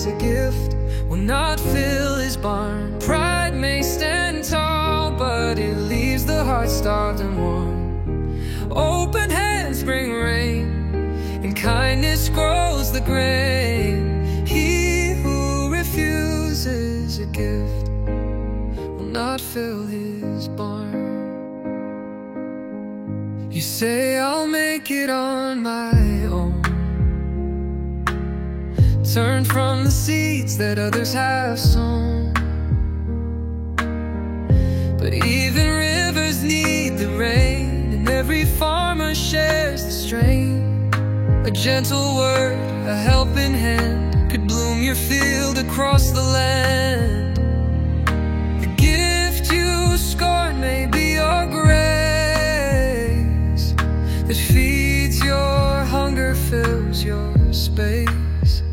refuses a gift will not fill his barn. Pride may stand tall, but it leaves the heart starved and warm. Open hands bring rain, and kindness grows the grain. He who refuses a gift will not fill his barn. You say I'll make it on my own, turn from the seeds that others have sown. But even rivers need the rain, and every farmer shares the strain. A gentle word, a helping hand, could bloom your field across the land. The gift you scorn may be your grace, that feeds your hunger, fills your space.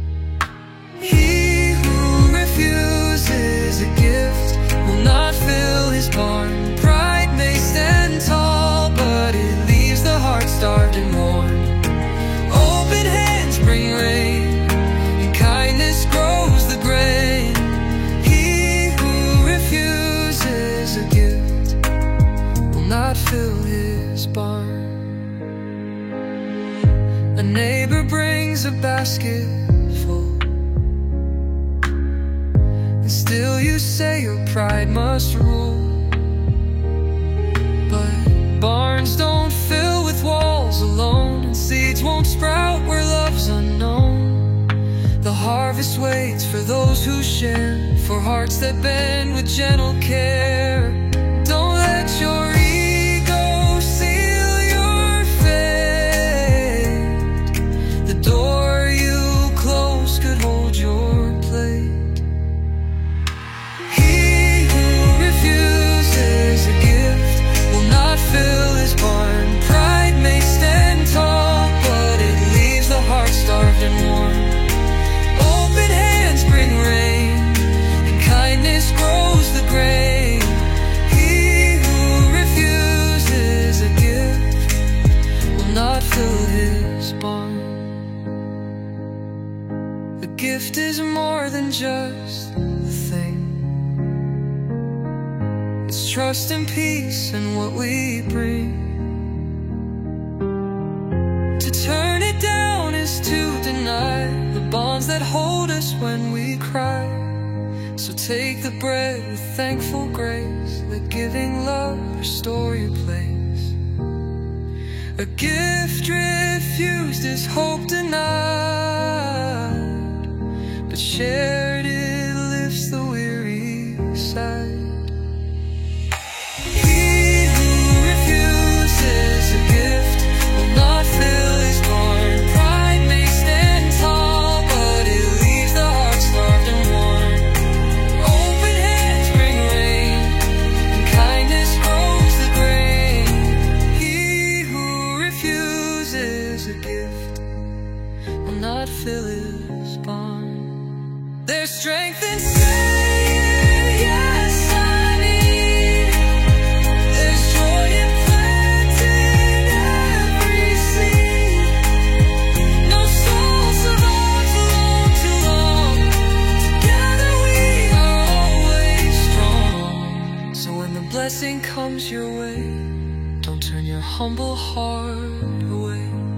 He who refuses a gift will not fill his barn. Pride may stand tall, but it leaves the heart starved and worn. Open hands bring rain, and kindness grows the grain. He who refuses a gift will not fill his barn. A neighbor brings a basket full, and still you say your pride must rule. But barns don't fill with walls alone, and seeds won't sprout where love's unknown. The harvest waits for those who share, for hearts that bend with gentle care. Don't let your ego seal your fate. The door you close could hold your plate. Fill his barn. Pride may stand tall, but it leaves the heart starved and warm. Open hands bring rain, and kindness grows the grain. He who refuses a gift will not fill his barn. A gift is more than just a thing. It's trust and peace in what we bring. To turn it down is to deny the bonds that hold us when we cry. So take the bread with thankful grace, let giving love restore your place. A gift refused is hope denied, but shared it lifts the weary side. Fill his barn. There's strength in saying yes, I need. There's joy in planting every seed. No soul survives alone too long. Together we are always strong. So when the blessing comes your way, don't turn your humble heart away.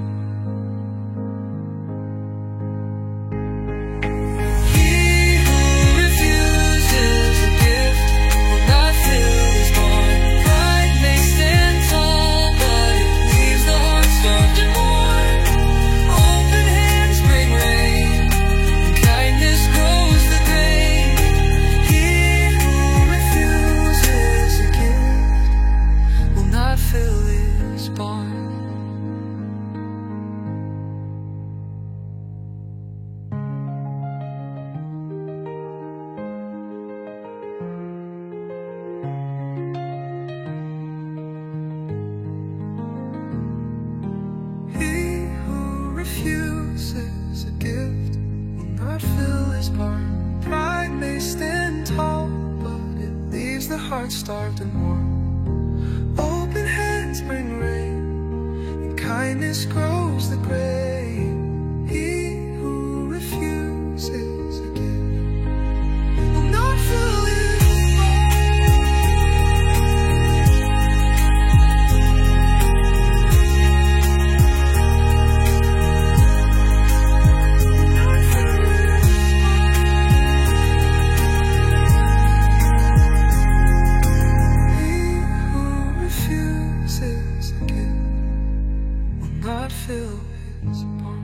Heart starved and warm. Open hands bring rain, and kindness grows the grain. He who refuses fill his barn.